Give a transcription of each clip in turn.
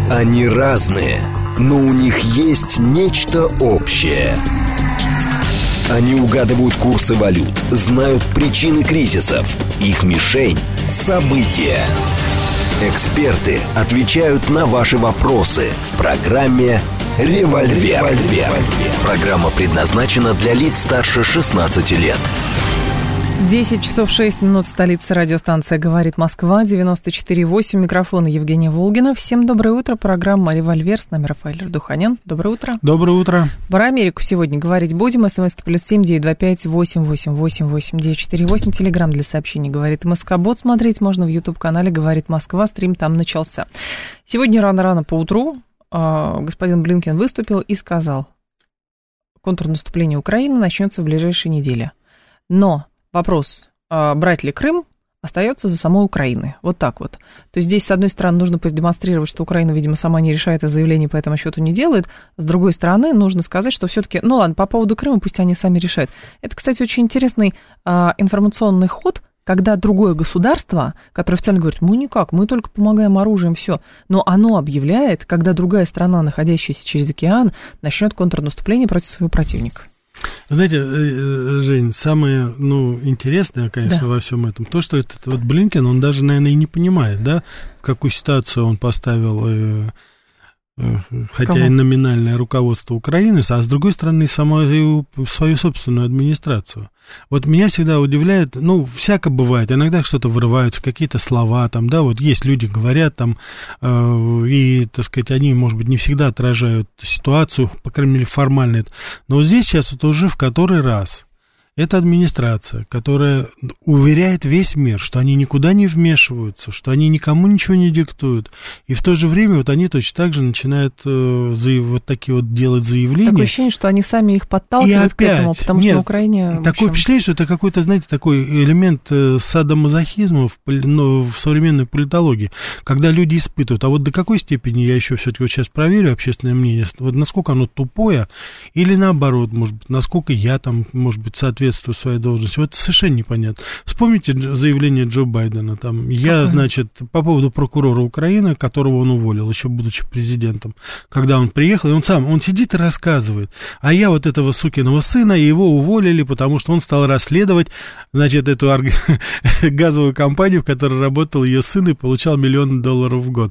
Они разные, но у них есть нечто общее. Они угадывают курсы валют, знают причины кризисов. Их мишень – события. Эксперты отвечают на ваши вопросы в программе «Револьвер». Программа предназначена для лиц старше 16 лет. 10 часов 6 минут в столице. Радиостанция «Говорит Москва», 94,8. Микрофон Евгения Волгина. Всем доброе утро. Программа «Револьвер». С нами Рафаэль Ардуханян. Доброе утро. Доброе утро. Про Америку сегодня говорить будем. СМСки +7 925 888 8948. Телеграм для сообщений «Говорит МСК». Бот смотреть можно в YouTube-канале «Говорит Москва». Стрим там начался. Сегодня рано-рано поутру господин Блинкен выступил и сказал: контрнаступление Украины начнется в ближайшие недели. Но вопрос, брать ли Крым, остается за самой Украиной. Вот так вот. То есть здесь, с одной стороны, нужно продемонстрировать, что Украина, видимо, сама не решает это заявление, по этому счету не делает. С другой стороны, нужно сказать, что все-таки, ну ладно, по поводу Крыма пусть они сами решают. Это, кстати, очень интересный информационный ход, когда другое государство, которое официально говорит: мы никак, мы только помогаем оружием, все, но оно объявляет, когда другая страна, находящаяся через океан, начнет контрнаступление против своего противника. Знаете, Жень, самое, интересное, конечно, во всем этом, то, что этот вот Блинкен, он даже, наверное, и не понимает, да, в какую ситуацию он поставил, хотя и номинальное руководство Украины, а с другой стороны, свою собственную администрацию. Вот меня всегда удивляет, всяко бывает, иногда что-то вырываются, какие-то слова, там, да, вот есть люди, говорят там, и, так сказать, они, может быть, не всегда отражают ситуацию, по крайней мере, формально. Но вот здесь сейчас вот уже в который раз эта администрация, которая уверяет весь мир, что они никуда не вмешиваются, что они никому ничего не диктуют, и в то же время вот они точно так же начинают вот такие вот делать заявления. Такое ощущение, что они сами их подталкивают к этому, потому что на Украине... Такое впечатление, что это какой-то, знаете, такой элемент садомазохизма в современной политологии, когда люди испытывают, а вот до какой степени, я еще все-таки вот сейчас проверю общественное мнение, вот насколько оно тупое, или наоборот, может быть, насколько я там, может быть, соответствую своей должности. Вот это совершенно непонятно. Вспомните заявление Джо Байдена. Там, значит, по поводу прокурора Украины, которого он уволил, еще будучи президентом. Когда он приехал, и он сидит и рассказывает. А я вот этого сукиного сына, его уволили, потому что он стал расследовать, значит, эту газовую компанию, в которой работал ее сын и получал $1 миллион в год.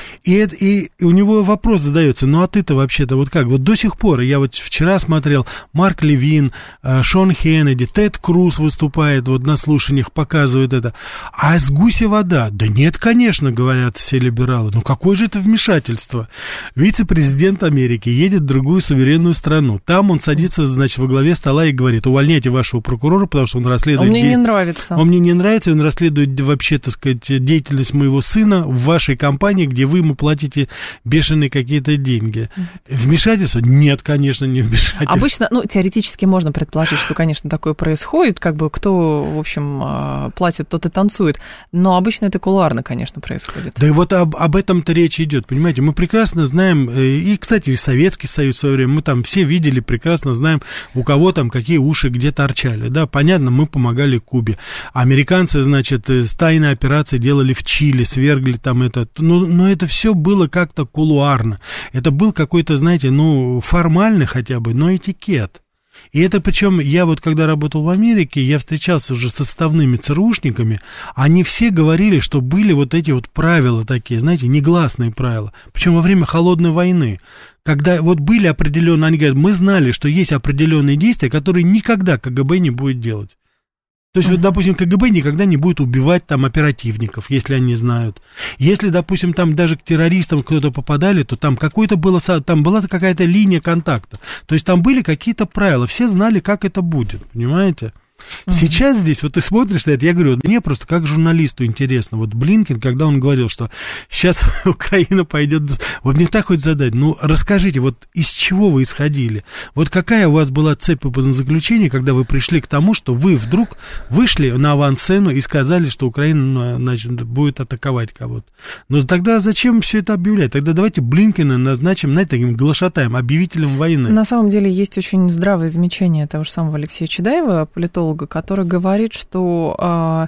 И у него вопрос задается: а ты-то вообще-то вот как? Вот до сих пор, я вот вчера смотрел, Марк Левин, Шон Кеннеди, Тед Круз выступает вот на слушаниях, показывает это. А с гуся вода? Да нет, конечно, говорят все либералы. Какое же это вмешательство? Вице-президент Америки едет в другую суверенную страну. Там он садится, значит, во главе стола и говорит: увольняйте вашего прокурора, потому что он расследует... Он мне не нравится. Он мне не нравится, и он расследует вообще, так сказать, деятельность моего сына в вашей компании, где вы ему платите бешеные какие-то деньги. Вмешательство? Нет, конечно, не вмешательство. Обычно, теоретически можно предположить, что, конечно, такое происходит, как бы кто, в общем, платит, тот и танцует, но обычно это кулуарно, конечно, происходит. Да и вот об этом-то речь идет, понимаете, мы прекрасно знаем, и, кстати, и Советский Союз в свое время, мы там все видели, прекрасно знаем, у кого там какие уши где торчали, да, понятно, мы помогали Кубе, американцы, значит, тайные операции делали в Чили, свергли там это, но это все было как-то кулуарно, это был какой-то, знаете, формальный хотя бы, но этикет. И это причем, я вот когда работал в Америке, я встречался уже с отставными ЦРУшниками, они все говорили, что были вот эти вот правила такие, знаете, негласные правила, причем во время холодной войны, когда вот были определенные, они говорят, мы знали, что есть определенные действия, которые никогда КГБ не будет делать. То есть, вот, допустим, КГБ никогда не будет убивать там оперативников, если они знают. Если, допустим, там даже к террористам кто-то попадали, то там там была какая-то линия контакта. То есть, там были какие-то правила, все знали, как это будет, понимаете? Сейчас здесь, вот ты смотришь на это, я говорю, мне просто как журналисту интересно, вот Блинкен, когда он говорил, что сейчас Украина пойдет, вот мне так хоть задать, расскажите, вот из чего вы исходили, вот какая у вас была цепь заключения, когда вы пришли к тому, что вы вдруг вышли на авансцену и сказали, что Украина, значит, будет атаковать кого-то. Но тогда зачем все это объявлять? Тогда давайте Блинкена назначим, знаете, таким глашатаем, объявителем войны. На самом деле есть очень здравое замечание того же самого Алексея Чедаева, политолога, который говорит, что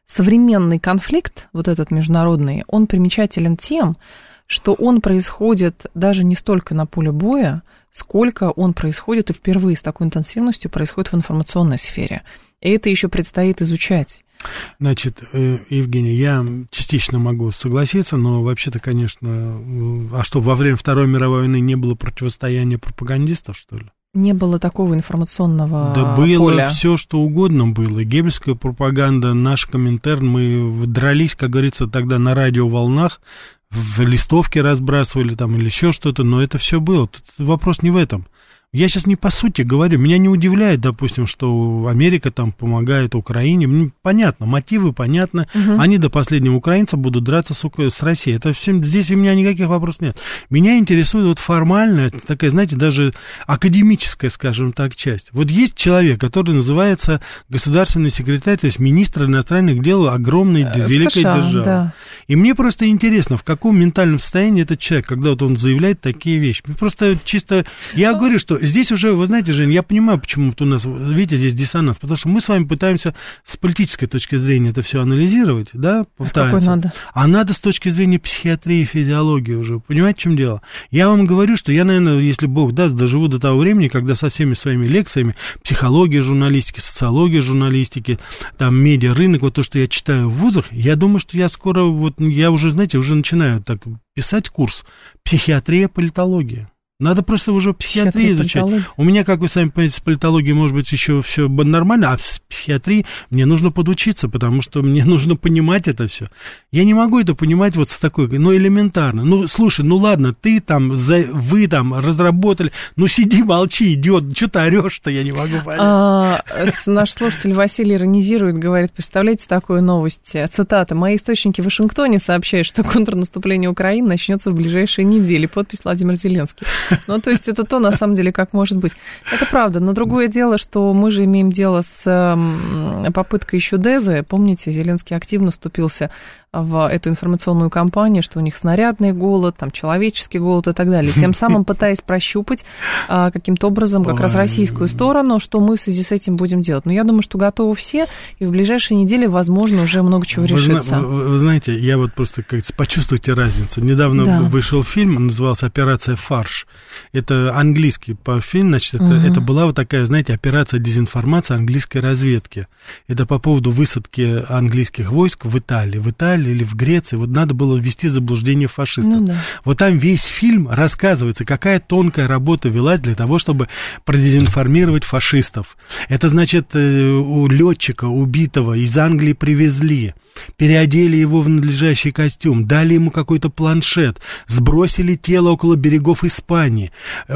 современный конфликт, вот этот международный, он примечателен тем, что он происходит даже не столько на поле боя, сколько он происходит и впервые с такой интенсивностью происходит в информационной сфере. И это еще предстоит изучать. Значит, Евгений, я частично могу согласиться, но вообще-то, конечно, а что, во время Второй мировой войны не было противостояния пропагандистов, что ли? Не было такого информационного Да было поля. все, что угодно было. Геббельская пропаганда, наш Коминтерн, мы дрались, как говорится, тогда на радиоволнах, в листовке разбрасывали там или еще что-то, но это все было. Тут вопрос не в этом. Я сейчас не по сути говорю. Меня не удивляет, допустим, что Америка там помогает Украине. Мне понятно, мотивы понятны. Они до последнего украинца будут драться с Россией. Это всем, здесь у меня никаких вопросов нет. Меня интересует вот формальная, такая, знаете, даже академическая, скажем так, часть. Вот есть человек, который называется государственный секретарь, то есть министр иностранных дел огромной великой США, державы. Да. И мне просто интересно, в каком ментальном состоянии этот человек, когда вот он заявляет такие вещи. Просто чисто, я говорю, что здесь уже, вы знаете, Жень, я понимаю, почему у нас, видите, здесь диссонанс, потому что мы с вами пытаемся с политической точки зрения это все анализировать, да, пытаемся. Надо? А надо с точки зрения психиатрии и физиологии уже, понимаете, в чем дело? Я вам говорю, что я, наверное, если Бог даст, доживу до того времени, когда со всеми своими лекциями, психология журналистики, социология журналистики, там, медиа, рынок, вот то, что я читаю в вузах, я думаю, что я скоро, вот, я уже, знаете, уже начинаю так писать курс «Психиатрия, политология». Надо просто уже психиатрию изучать. У меня, как вы сами понимаете, с политологией, может быть, еще все нормально, а с психиатрией мне нужно подучиться, потому что мне нужно понимать это все. Я не могу это понимать вот с такой, ну, элементарно. Ну, слушай, ну, ладно, ты там, вы там разработали, ну, сиди, молчи, идиот, что ты орешь-то, я не могу понять. Наш слушатель Василий иронизирует, говорит, представляете такую новость, цитата, «Мои источники в Вашингтоне сообщают, что контрнаступление Украины начнется в ближайшие недели». Подпись Владимир Зеленский. Ну, то есть это то, на самом деле, как может быть. Это правда, но другое дело, что мы же имеем дело с попыткой еще Дезы. Помните, Зеленский активно вступился в эту информационную кампанию, что у них снарядный голод, там, человеческий голод и так далее, тем самым пытаясь прощупать каким-то образом как раз российскую сторону, что мы в связи с этим будем делать. Но я думаю, что готовы все, и в ближайшие недели, возможно, уже много чего решится. Вы знаете, я вот просто, как почувствуйте разницу. Недавно вышел фильм, назывался «Операция Фарш». Это английский фильм, значит, это была вот такая, знаете, операция дезинформации английской разведки. Это по поводу высадки английских войск в Италии или в Греции. Вот надо было ввести заблуждение фашистов. Ну, да. Вот там весь фильм рассказывается, какая тонкая работа велась для того, чтобы продезинформировать фашистов. Это, значит, у летчика убитого из Англии привезли, переодели его в надлежащий костюм, дали ему какой-то планшет, сбросили тело около берегов Испании.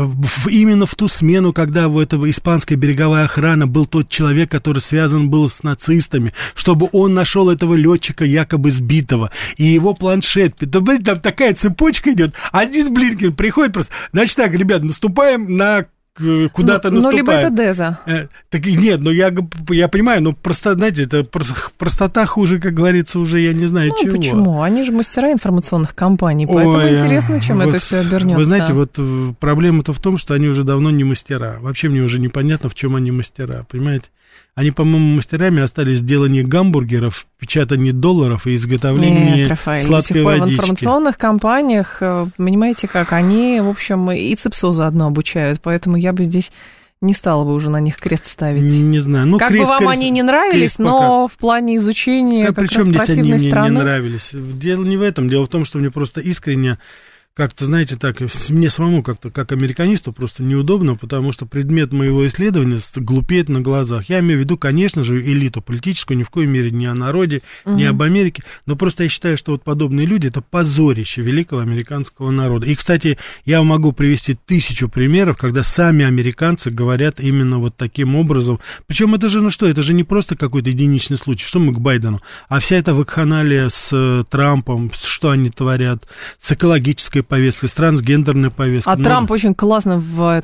Именно в ту смену, когда у этого испанская береговая охрана был тот человек, который связан был с нацистами, чтобы он нашел этого летчика якобы сбитого, и его планшет. Там такая цепочка идет, а здесь Блинкен приходит просто, значит так, ребят, наступаем на... куда-то наступает. Ну, либо это Деза. Так нет, ну я понимаю, но просто, знаете, это простота хуже, как говорится, уже я не знаю чего. Почему? Они же мастера информационных кампаний, поэтому интересно, чем вот, это все обернется. Вы знаете, вот проблема-то в том, что они уже давно не мастера. Вообще мне уже непонятно, в чем они мастера, понимаете? Они, по-моему, мастерами остались в делании гамбургеров, печатании долларов и изготовлении сладкой водички. В информационных компаниях, понимаете как, они, в общем, и ЦИПСО заодно обучают, поэтому я бы здесь не стала бы уже на них крест ставить. Не знаю. Ну, как бы вам они не нравились, но в плане изучения как раз противной страны... Причем здесь они мне не нравились? Дело не в этом, дело в том, что мне просто искренне... Как-то, знаете, так, мне самому как-то, как американисту, просто неудобно, потому что предмет моего исследования глупеет на глазах. Я имею в виду, конечно же, элиту политическую, ни в коей мере не о народе, не об Америке, но просто я считаю, что вот подобные люди — это позорище великого американского народа. И, кстати, я могу привести 1000 примеров, когда сами американцы говорят именно вот таким образом. Причем это же, ну что, это же не просто какой-то единичный случай, что мы к Байдену, а вся эта вакханалия с Трампом, что они творят, с экологической повестка, с трансгендерной повесткой. А Трамп очень классно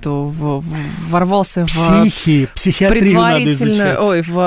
ворвался в психиатрию надо изучать.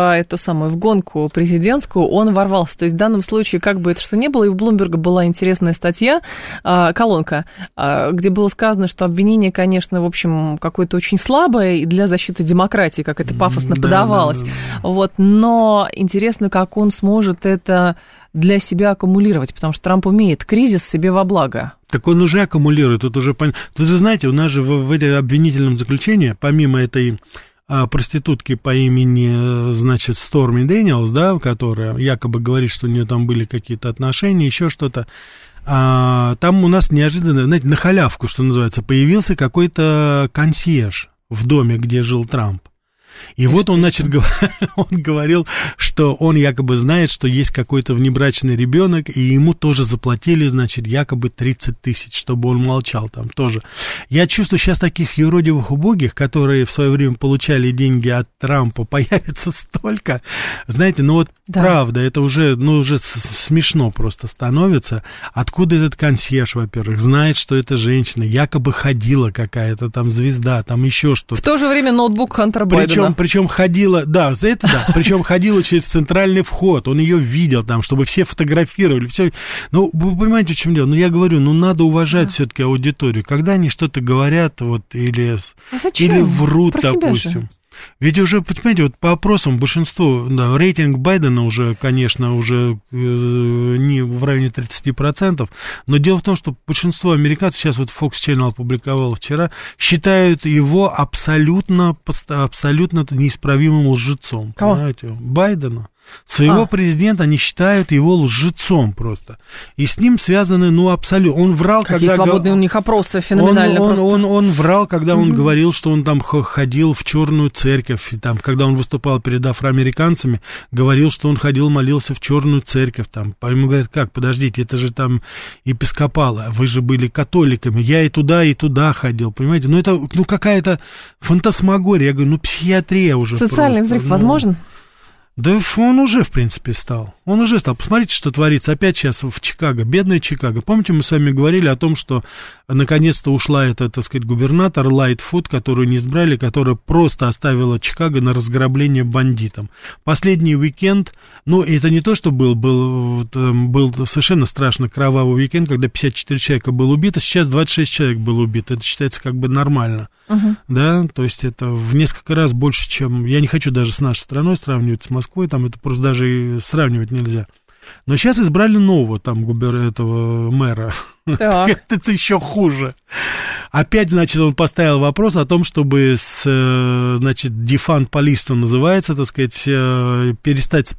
В гонку президентскую, он ворвался. То есть в данном случае, как бы это что ни было, и в Блумберга была интересная статья, колонка, где было сказано, что обвинение, конечно, в общем, какое-то очень слабое и для защиты демократии, как это пафосно подавалось. Вот, но интересно, как он сможет это для себя аккумулировать, потому что Трамп умеет кризис себе во благо. Так он уже аккумулирует, тут же знаете, у нас же в этом обвинительном заключении, помимо этой проститутки по имени, значит, Сторми Дэниелс, да, которая якобы говорит, что у нее там были какие-то отношения, еще что-то, там у нас неожиданно, знаете, на халявку, что называется, появился какой-то консьерж в доме, где жил Трамп. И вот он, значит, он говорил, что он якобы знает, что есть какой-то внебрачный ребенок, и ему тоже заплатили, значит, якобы 30 тысяч, чтобы он молчал там тоже. Я чувствую, сейчас таких юродивых убогих, которые в свое время получали деньги от Трампа, появится столько. Знаете, ну вот правда, это уже, уже смешно просто становится. Откуда этот консьерж, во-первых, знает, что это женщина, якобы ходила какая-то там звезда, там еще что-то. В то же время ноутбук Хантера Байдена. Причем ходила, причем ходила через центральный вход, он ее видел там, чтобы все фотографировали, все. Ну, вы понимаете, в чем дело? Ну, я говорю, надо уважать все-таки аудиторию. Когда они что-то говорят, вот, или врут, допустим. Ведь уже, понимаете, вот по опросам большинство, рейтинг Байдена уже, конечно, уже не в районе 30%, но дело в том, что большинство американцев, сейчас вот Fox Channel опубликовал вчера, считают его абсолютно неисправимым лжецом. Кого? Понимаете? Байдена. Своего президента они считают его лжецом просто. И с ним связаны, абсолютно. Он врал, какие когда... свободные у них опросы, феноменально просто. Он врал, когда он говорил, что он там ходил в черную церковь. И там, когда он выступал перед афроамериканцами, говорил, что он ходил, молился в черную церковь. Там. Ему говорят, как, подождите, это же там епископалы, вы же были католиками. Я и туда ходил, понимаете? Это какая-то фантасмагория. Я говорю, психиатрия уже. Социальный взрыв возможен? Да он уже, в принципе, стал. Он уже стал. Посмотрите, что творится опять сейчас в Чикаго. Бедная Чикаго. Помните, мы с вами говорили о том, что наконец-то ушла эта, так сказать, губернатор Лайтфуд, которую не избрали, которая просто оставила Чикаго на разграбление бандитам. Последний уикенд, это не то, что был совершенно страшно кровавый уикенд, когда 54 человека было убито, сейчас 26 человек было убито. Это считается как бы нормально. Да, то есть это в несколько раз больше, чем... Я не хочу даже с нашей страной сравнивать, с Москвой, там это просто даже и сравнивать нельзя. Но сейчас избрали нового там этого мэра. Это еще хуже. Опять, значит, он поставил вопрос о том, чтобы defund police, что называется, так сказать, перестать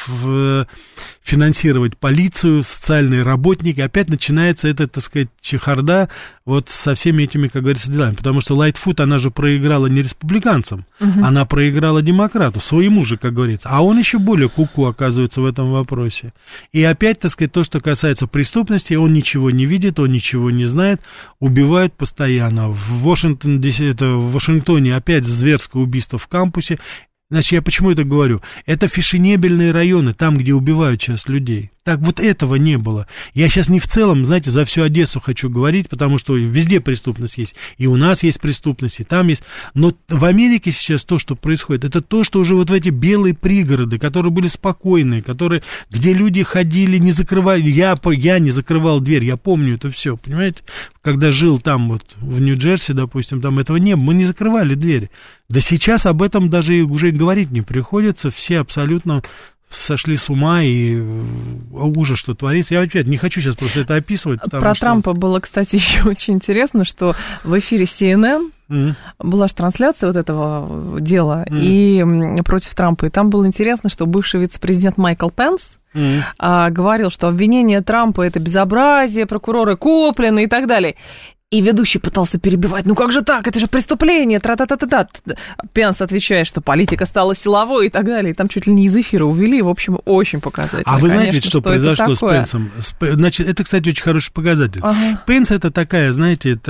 финансировать полицию, социальные работники. Опять начинается эта, так сказать, чехарда вот со всеми этими, как говорится, делами. Потому что Лайтфуд, она же проиграла не республиканцам, она проиграла демократу, своему же, как говорится. А он еще более куку оказывается в этом вопросе. И опять, так сказать, то, что касается преступности, он ничего не видит, он ничего не знает, убивают постоянно. В Вашингтоне опять зверское убийство в кампусе. Значит, я почему это говорю? Это фешенебельные районы, там, где убивают сейчас людей. Так вот этого не было. Я сейчас не в целом, знаете, за всю Одессу хочу говорить, потому что везде преступность есть. И у нас есть преступность, и там есть. Но в Америке сейчас то, что происходит, это то, что уже вот в эти белые пригороды, которые были спокойные, где люди ходили, не закрывали. Я не закрывал дверь, я помню это все, понимаете? Когда жил там вот в Нью-Джерси, допустим, там этого не было, мы не закрывали двери. Да сейчас об этом даже уже говорить не приходится, все абсолютно сошли с ума, и ужас, что творится. Я опять не хочу сейчас просто это описывать. Про Трампа было, кстати, еще очень интересно, что в эфире CNN была же трансляция вот этого дела и против Трампа, и там было интересно, что бывший вице-президент Майкл Пенс говорил, что обвинение Трампа — это безобразие, прокуроры куплены и так далее. И ведущий пытался перебивать. Ну как же так? Это же преступление. Тра-та-та-та-та. Пенс отвечает, что политика стала силовой и так далее. И там чуть ли не из эфира увели. В общем, очень показательно. А вы знаете, что произошло с Пенсом? Значит, это, кстати, очень хороший показатель. Ага. Пенс это такая, знаете, это,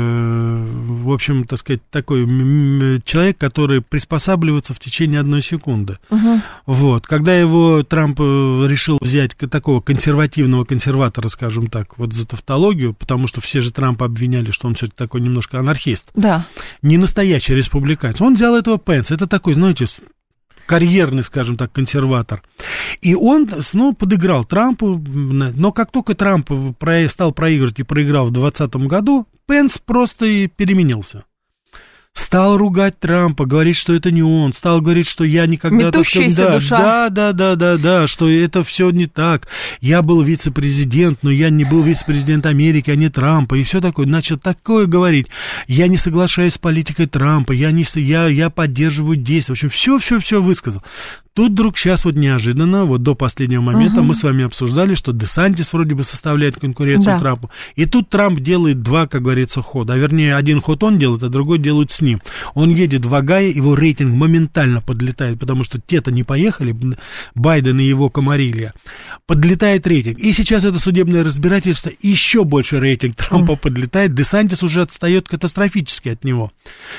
в общем, так сказать, такой человек, который приспосабливается в течение 1 секунды. Ага. Вот. Когда его Трамп решил взять такого консервативного консерватора, скажем так, вот за тавтологию, потому что все же Трампа обвиняли, что он все-таки такой немножко анархист. Да. Не настоящий республиканец. Он взял этого Пенса. Это такой, знаете, карьерный, скажем так, консерватор. И он снова подыграл Трампу. Но как только Трамп стал проигрывать и проиграл в 2020 году, Пенс просто и переменился. Стал ругать Трампа, говорить, что это не он, стал говорить, что я никогда... Метущаяся душа. Да, что это все не так. Я был вице-президент, но я не был вице-президент Америки, а не Трампа, и все такое. Начал такое говорить. Я не соглашаюсь с политикой Трампа, я поддерживаю действия. В общем, все высказал. Тут вдруг сейчас вот неожиданно, вот до последнего момента мы с вами обсуждали, что Десантис вроде бы составляет конкуренцию Трампу. И тут Трамп делает 2, как говорится, хода. А вернее, один ход он делает, а другой делают с ним. Он едет в Огайо, его рейтинг моментально подлетает, потому что те-то не поехали, Байден и его комарилья. Подлетает рейтинг. И сейчас это судебное разбирательство, еще больше рейтинг Трампа подлетает. Десантис уже отстает катастрофически от него.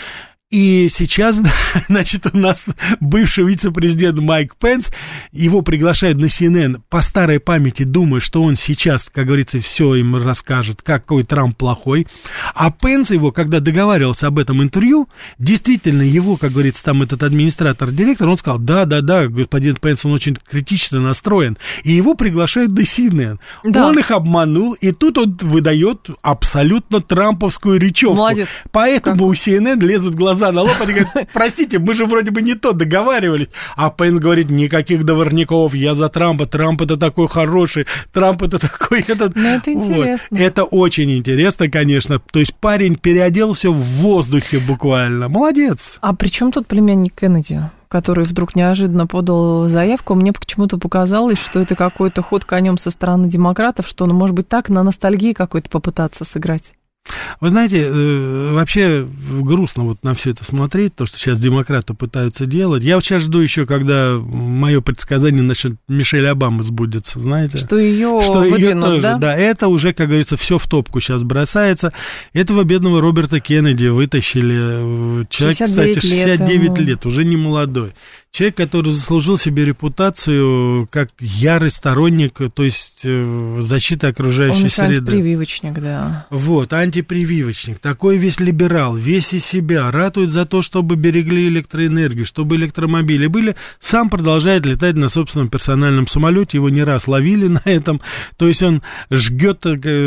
И сейчас, значит, у нас бывший вице-президент Майк Пенс, его приглашают на CNN по старой памяти, думая, что он сейчас, как говорится, все им расскажет, какой Трамп плохой. А Пенс его, когда договаривался об этом интервью, действительно его, как говорится, там этот администратор-директор, он сказал, да, господин Пенс, он очень критично настроен. И его приглашают на CNN. Да. Он их обманул, и тут он выдает абсолютно трамповскую речевку. Молодец. Поэтому у CNN лезут глаза на лоб, они говорят, простите, мы же вроде бы не то договаривались. А Пенс говорит, никаких договорников, я за Трампа, Трамп это такой хороший, Трамп это такой... это интересно. Вот. Это очень интересно, конечно. То есть парень переоделся в воздухе буквально. Молодец. А при чем тут племянник Кеннеди, который вдруг неожиданно подал заявку? Мне почему-то показалось, что это какой-то ход конем со стороны демократов, что, может быть, так на ностальгии какой-то попытаться сыграть. Вы знаете, вообще грустно вот на все это смотреть, то, что сейчас демократы пытаются делать. Я вот сейчас жду еще, когда мое предсказание насчет Мишель Обамы сбудется, знаете. Что ее выдвинут, тоже, да? Да, это уже, как говорится, все в топку сейчас бросается. Этого бедного Роберта Кеннеди вытащили. Человек, 69 кстати, 69 лет, уже не молодой. Человек, который заслужил себе репутацию как ярый сторонник, то есть защиты окружающей среды. Он антипрививочник, да. Вот, антипрививочник. Такой весь либерал, весь из себя. Ратует за то, чтобы берегли электроэнергию, чтобы электромобили были. Сам продолжает летать на собственном персональном самолете. Его не раз ловили на этом. То есть он жгет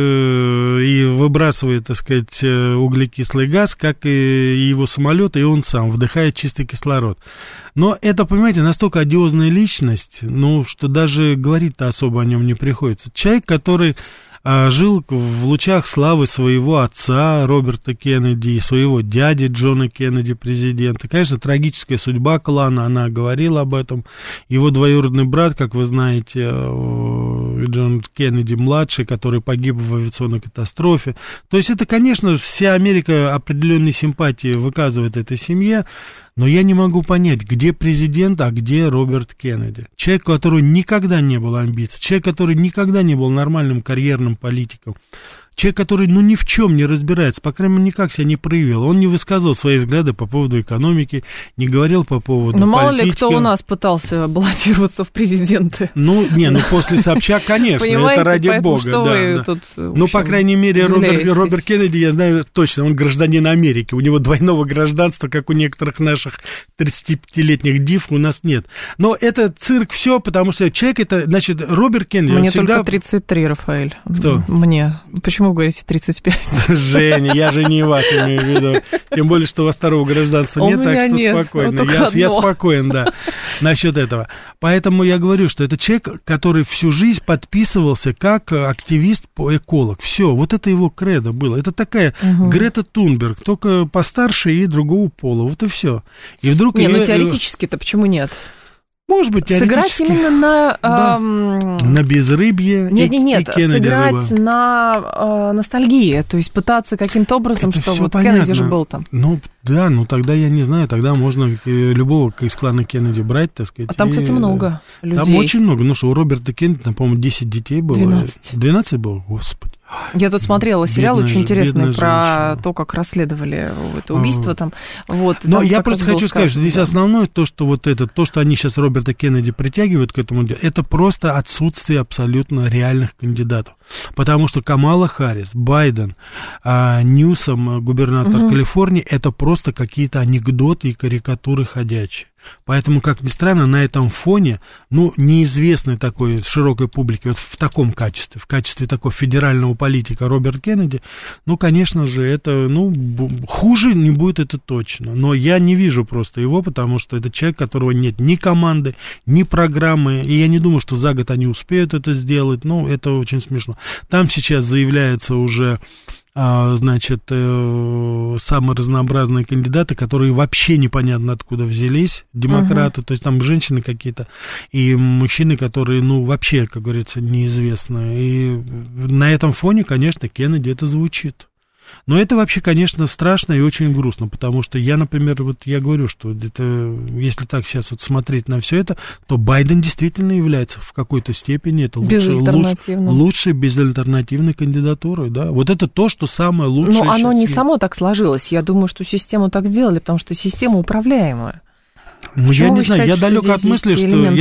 и выбрасывает, так сказать, углекислый газ, как и его самолет, и он сам вдыхает чистый кислород. Но это, понимаете, настолько одиозная личность, ну, что даже говорить-то особо о нем не приходится. Человек, который жил в лучах славы своего отца Роберта Кеннеди и своего дяди Джона Кеннеди, президента. Конечно, трагическая судьба клана, она говорила об этом. Его двоюродный брат, как вы знаете, Джон Кеннеди-младший, который погиб в авиационной катастрофе. То есть это, конечно, вся Америка определенной симпатии выказывает этой семье. Но я не могу понять, где президент, а где Роберт Кеннеди. Человек, у которого никогда не было амбиций, человек, который никогда не был нормальным карьерным политиком. Человек, который, ни в чем не разбирается, по крайней мере, никак себя не проявил. Он не высказывал свои взгляды по поводу экономики, не говорил по поводу политики. Мало ли кто у нас пытался баллотироваться в президенты. После Собчак, конечно, это ради бога. Что вы тут, по крайней мере, Роберт Кеннеди, я знаю точно, он гражданин Америки. У него двойного гражданства, как у некоторых наших 35-летних див, у нас нет. Но это цирк все, потому что человек это, значит, Роберт Кеннеди. Мне всегда... только 33, Рафаэль. Кто? Мне. Почему вы говорите 35? Женя, я же не вас имею в виду. Тем более, что у вас второго гражданства нет, так что спокойно. Я спокоен, да, насчет этого. Поэтому я говорю, что это человек, который всю жизнь подписывался как активист-эколог. Все, вот это его кредо было. Это такая Грета Тунберг, только постарше и другого пола. Вот и все. И вдруг теоретически-то почему нет? Может быть, теоретически. Сыграть именно на... на безрыбье. Нет, сыграть рыба. на ностальгии, то есть пытаться каким-то образом, это что вот понятно. Кеннеди же был там. Ну, да, тогда я не знаю, тогда можно любого из клана Кеннеди брать, так сказать. А там, кстати, много людей. Там очень много, ну что, у Роберта Кеннеди, там, по-моему, 10 детей было. 12 было, господи. Я тут смотрела сериал очень интересный про женщина. то, как расследовали это убийство там. Вот, но там я просто хочу сказать, что здесь основное то, что вот это, то, что они сейчас Роберта Кеннеди притягивают к этому делу, это просто отсутствие абсолютно реальных кандидатов. Потому что Камала Харрис, Байден, Ньюсом, губернатор Калифорнии, это просто какие-то анекдоты и карикатуры ходячие. Поэтому, как ни странно, на этом фоне, неизвестный такой широкой публике, вот в таком качестве, в качестве такого федерального политика Роберт Кеннеди, конечно же, это, хуже не будет это точно. Но я не вижу просто его, потому что это человек, у которого нет ни команды, ни программы, и я не думаю, что за год они успеют это сделать, это очень смешно. Там сейчас заявляется уже... самые разнообразные кандидаты, которые вообще непонятно откуда взялись, демократы, то есть там женщины какие-то и мужчины, которые, вообще, как говорится, неизвестны. И на этом фоне, конечно, Кеннеди это звучит. Но это вообще, конечно, страшно и очень грустно, потому что я, например, я говорю, что это, если так сейчас смотреть на все это, то Байден действительно является в какой-то степени это лучшей безальтернативной кандидатурой, да. Вот это то, что самое лучшее. Но оно не само так сложилось. Я думаю, что систему так сделали, потому что система управляемая. Я не знаю, я далек от мысли,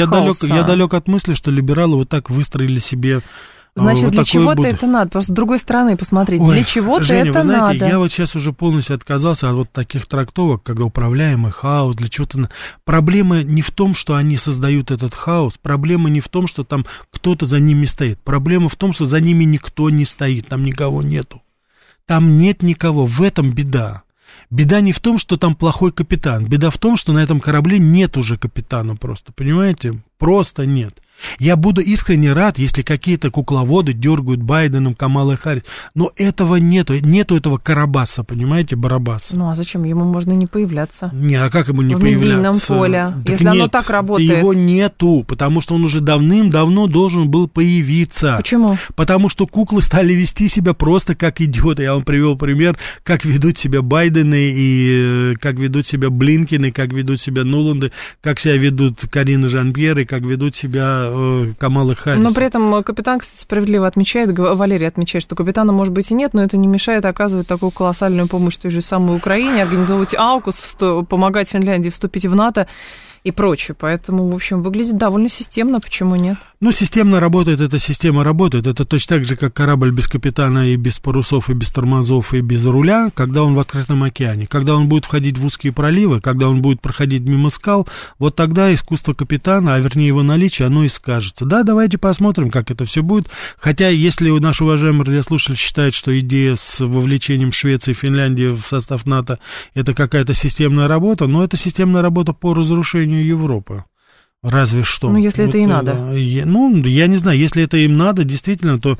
что либералы вот так выстроили себе. Значит, для чего-то это надо. Просто с другой стороны посмотреть. Для чего-то Женя, это вы знаете, надо. Я вот сейчас уже полностью отказался от вот таких трактовок, когда управляемый хаос, для чего-то... Проблема не в том, что они создают этот хаос. Проблема не в том, что там кто-то за ними стоит. Проблема в том, что за ними никто не стоит. Там никого нету. Там нет никого. В этом беда. Беда не в том, что там плохой капитан. Беда в том, что на этом корабле нет уже капитана просто. Понимаете? Просто нет. Я буду искренне рад, если какие-то кукловоды дергают Байденом, Камалой Харрис, но этого нету этого Карабаса, понимаете, Барабаса. А зачем? Ему можно не появляться. А как ему не появляться? В медийном поле, если оно так работает. Его нету, потому что он уже давным-давно должен был появиться. Почему? Потому что куклы стали вести себя просто как идиоты. Я вам привел пример, как ведут себя Байдены, и как ведут себя Блинкины, как ведут себя Нуланды, как себя ведут Карина Жан-Пьер, и как ведут себя Камала Харрис. Но при этом капитан, кстати, справедливо отмечает, Валерий отмечает, что капитана, может быть, и нет, но это не мешает оказывать такую колоссальную помощь той же самой Украине, организовывать АУКУС, помогать Финляндии вступить в НАТО и прочее. Поэтому, в общем, выглядит довольно системно, почему нет? Системно работает, эта система работает. Это точно так же, как корабль без капитана и без парусов, и без тормозов, и без руля, когда он в открытом океане. Когда он будет входить в узкие проливы, когда он будет проходить мимо скал, вот тогда искусство капитана, а вернее его наличие, оно и скажется. Да, давайте посмотрим, как это все будет. Хотя, если наш уважаемый радиослушатель считает, что идея с вовлечением Швеции и Финляндии в состав НАТО это какая-то системная работа, но это системная работа по разрушению Европы. Разве что. Если это и надо. Я не знаю, если это им надо, действительно, то...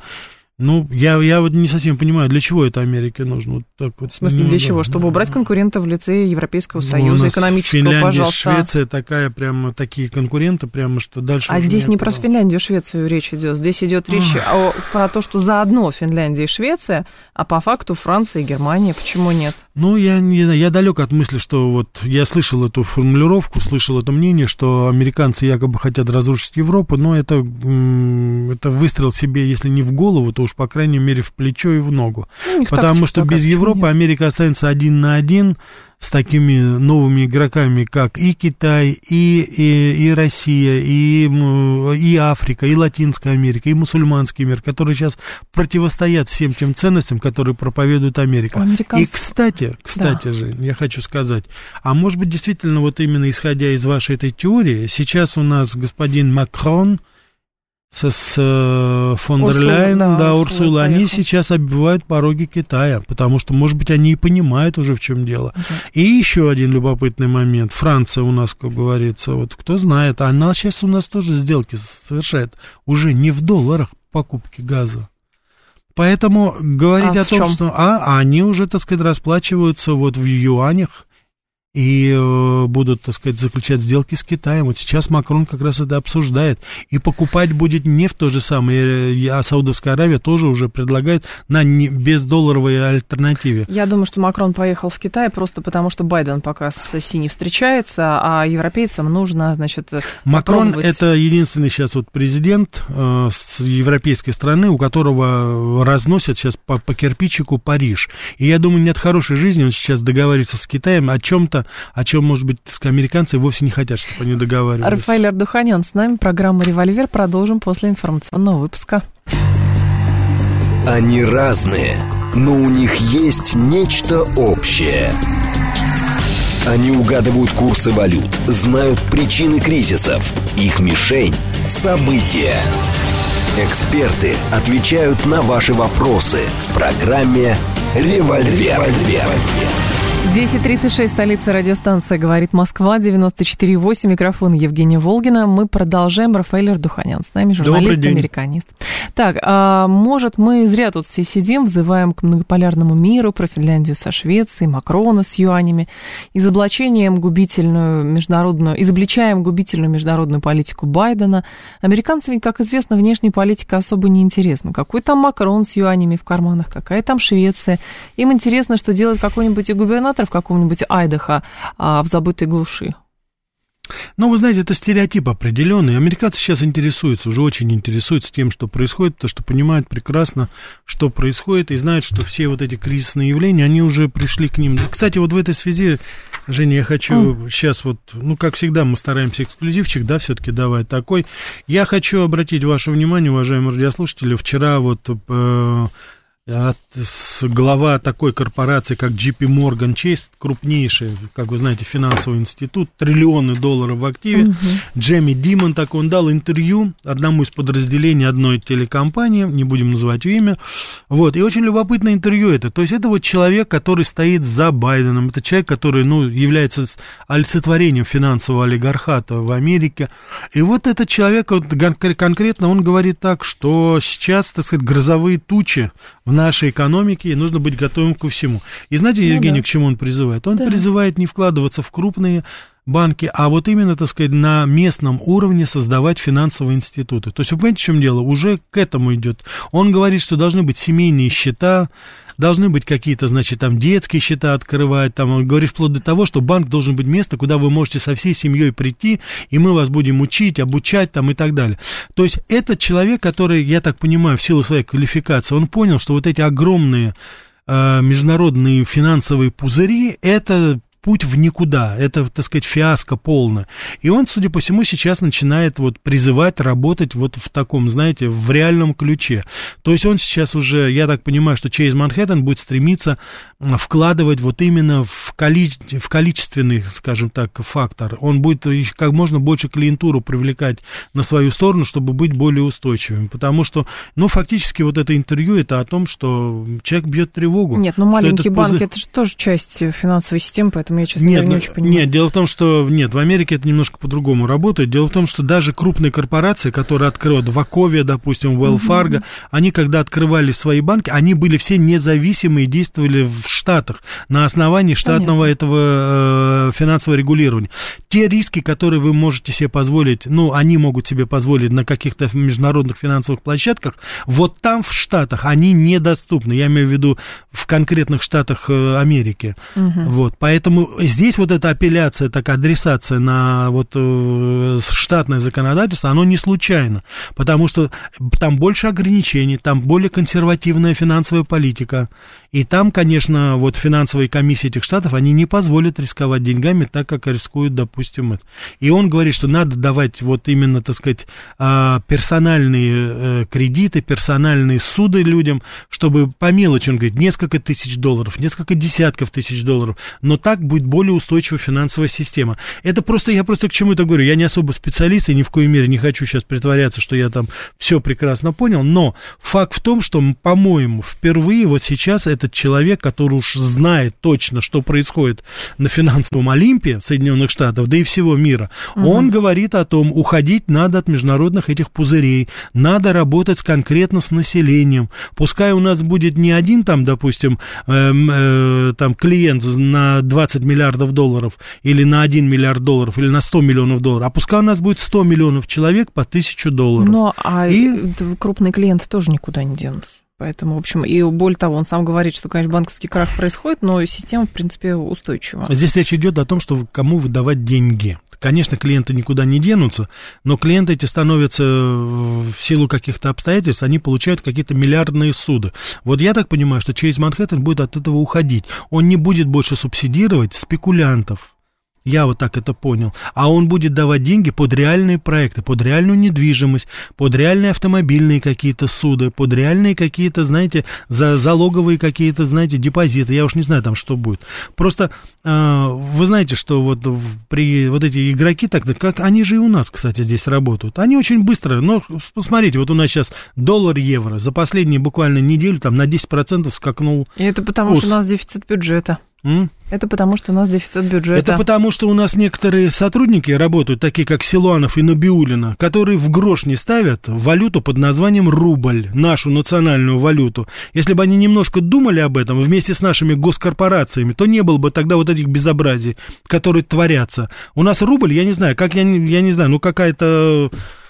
я вот не совсем понимаю, для чего это Америке нужно. Вот так вот. В смысле, для чего? Чтобы убрать конкурента в лице Европейского Союза, экономического, Финляндия, пожалуйста. Швеция такие конкуренты, прямо что дальше... здесь не про Финляндию, Швецию речь идет. Здесь идет речь про то, что заодно Финляндия и Швеция, а по факту Франция и Германия. Почему нет? Я не знаю, я далек от мысли, что вот я слышал эту формулировку, слышал это мнение, что американцы якобы хотят разрушить Европу, но это выстрел себе, если не в голову, то уж, по крайней мере, в плечо и в ногу. Потому что без Европы Америка останется 1 на 1 с такими новыми игроками, как и Китай, и Россия, и Африка, и Латинская Америка, и мусульманский мир, которые сейчас противостоят всем тем ценностям, которые проповедует Америка. И, кстати, Жень, я хочу сказать, а может быть, действительно, вот именно исходя из вашей этой теории, сейчас у нас господин Макрон с фон дер Ляйен, Урсула, они сейчас оббивают пороги Китая, потому что, может быть, они и понимают уже, в чем дело. И еще один любопытный момент. Франция у нас, как говорится, вот кто знает, она сейчас у нас тоже сделки совершает уже не в долларах покупки газа. Поэтому говорить о том, что они уже, так сказать, расплачиваются вот в юанях, и будут, так сказать, заключать сделки с Китаем. Вот сейчас Макрон как раз это обсуждает. И покупать будет нефть то же самое, а Саудовская Аравия тоже уже предлагает на бездолларовой альтернативе. Я думаю, что Макрон поехал в Китай просто потому, что Байден пока с Си не встречается, а европейцам нужно, значит, Макрон попробовать... это единственный сейчас вот президент с европейской страны, у которого разносят сейчас по кирпичику Париж. И я думаю, нет хорошей жизни, он сейчас договаривается с Китаем о чем-то, о чем, может быть, американцы вовсе не хотят, чтобы они договаривались. Рафаэль Ардуханян с нами, программа «Револьвер». Продолжим после информационного выпуска. Они разные, но у них есть нечто общее. Они угадывают курсы валют, знают причины кризисов. Их мишень – события. Эксперты отвечают на ваши вопросы в программе «Револьвер». 10:36, столица, радиостанция «Говорит Москва», 94,8, микрофон Евгения Волгина. Мы продолжаем. Рафаэль Ардуханян с нами, журналист-американист. Так, может, мы зря тут все сидим, взываем к многополярному миру, про Финляндию со Швецией, Макрона с юанями, изобличаем губительную международную политику Байдена. Американцам ведь, как известно, внешняя политика особо не интересна. Какой там Макрон с юанями в карманах, какая там Швеция. Им интересно, что делает какой-нибудь губернатор в каком-нибудь Айдахо в забытой глуши. Ну, вы знаете, это стереотип определенный. Американцы сейчас интересуются, уже очень интересуются тем, что происходит, потому что понимают прекрасно, что происходит, и знают, что все вот эти кризисные явления, они уже пришли к ним. Кстати, вот в этой связи, Женя, я хочу сейчас вот, ну, как всегда, мы стараемся эксклюзивчик, да, все-таки давать такой. Я хочу обратить ваше внимание, уважаемые радиослушатели, вчера вот... глава такой корпорации, как JP Morgan Chase, крупнейший, как вы знаете, финансовый институт, $триллионы в активе, Джейми Димон, так он дал интервью одному из подразделений одной телекомпании, не будем называть имя, вот, и очень любопытное интервью это, то есть это вот человек, который стоит за Байденом, это человек, который, ну, является олицетворением финансового олигархата в Америке, и вот этот человек, вот, конкретно он говорит так, что сейчас, так сказать, грозовые тучи в нашей экономике, и нужно быть готовым ко всему. И знаете, Евгений, к чему он призывает? Он призывает не вкладываться в крупные банки, а вот именно, так сказать, на местном уровне создавать финансовые институты. То есть, вы понимаете, в чем дело? Уже к этому идет. Он говорит, что должны быть семейные счета, должны быть какие-то, значит, там, детские счета открывать, там, он говорит вплоть до того, что банк должен быть место, куда вы можете со всей семьей прийти, и мы вас будем учить, обучать, там, и так далее. То есть, этот человек, который, я так понимаю, в силу своей квалификации, он понял, что вот эти огромные международные финансовые пузыри, это путь в никуда, это, так сказать, фиаско полное. И он, судя по всему, сейчас начинает вот призывать работать вот в таком, знаете, в реальном ключе. То есть он сейчас уже, я так понимаю, что Chase Manhattan будет стремиться вкладывать вот именно в количественный, скажем так, фактор. Он будет как можно больше клиентуру привлекать на свою сторону, чтобы быть более устойчивым. Потому что, ну, фактически вот это интервью, это о том, что человек бьет тревогу. Нет, ну, маленькие банки, это же тоже часть финансовой системы, поэтому я, честно говоря, не очень понимаю. Нет, дело в том, что, в Америке это немножко по-другому работает. Дело в том, что даже крупные корпорации, которые открывают, Wachovia, допустим, Wells Fargo, они, когда открывали свои банки, они были все независимые и действовали в Штатах на основании штатного этого финансового регулирования. Те риски, которые вы можете себе позволить, ну, они могут себе позволить на каких-то международных финансовых площадках, вот там в Штатах они недоступны. Я имею в виду в конкретных штатах Америки. Вот, поэтому здесь вот эта апелляция, такая адресация на вот штатное законодательство, оно не случайно, потому что там больше ограничений, там более консервативная финансовая политика, и там, конечно, вот финансовые комиссии этих штатов, они не позволят рисковать деньгами так, как рискуют, допустим, это. И он говорит, что надо давать вот именно, так сказать, персональные кредиты, персональные суды людям, чтобы по мелочи, он говорит, несколько тысяч долларов, несколько десятков тысяч долларов, но так будет более устойчивая финансовая система. Это просто, я просто к чему это говорю, я не особо специалист, и ни в коей мере не хочу сейчас притворяться, что я там все прекрасно понял, но факт в том, что, по-моему, впервые вот сейчас это этот человек, который уж знает точно, что происходит на финансовом Олимпе Соединенных Штатов, да и всего мира, он говорит о том, уходить надо от международных этих пузырей, надо работать конкретно с населением. Пускай у нас будет не один там, допустим, там клиент на 20 миллиардов долларов, или на 1 миллиард долларов, или на 100 миллионов долларов, а пускай у нас будет 100 миллионов человек по $1000. Ну, крупные клиенты тоже никуда не денутся. Поэтому, в общем, и более того, он сам говорит, что, конечно, банковский крах происходит, но система, в принце, устойчива. Здесь речь идет о том, что кому выдавать деньги. Конечно, клиенты никуда не денутся, но клиенты эти становятся в силу каких-то обстоятельств, они получают какие-то миллиардные суды. Вот я так понимаю, что Чейз Манхэттен будет от этого уходить. Он не будет больше субсидировать спекулянтов. Я вот так это понял. А он будет давать деньги под реальные проекты, под реальную недвижимость, под реальные автомобильные какие-то суды, под реальные какие-то, знаете, залоговые какие-то, знаете, депозиты. Я уж не знаю там, что будет. Просто вы знаете, что вот при вот эти игроки, так как они же и у нас, кстати, здесь работают. Они очень быстро, но посмотрите, вот у нас сейчас доллар-евро за последние буквально неделю там на 10% скакнул. И это потому, что у нас дефицит бюджета. Это потому, что у нас дефицит бюджета. Это потому, что у нас некоторые сотрудники работают, такие как Силуанов и Набиуллина, которые в грош не ставят валюту под названием рубль, нашу национальную валюту. Если бы они немножко думали об этом вместе с нашими госкорпорациями, то не было бы тогда вот этих безобразий, которые творятся. У нас рубль, я не знаю, как я не знаю, ну какая-то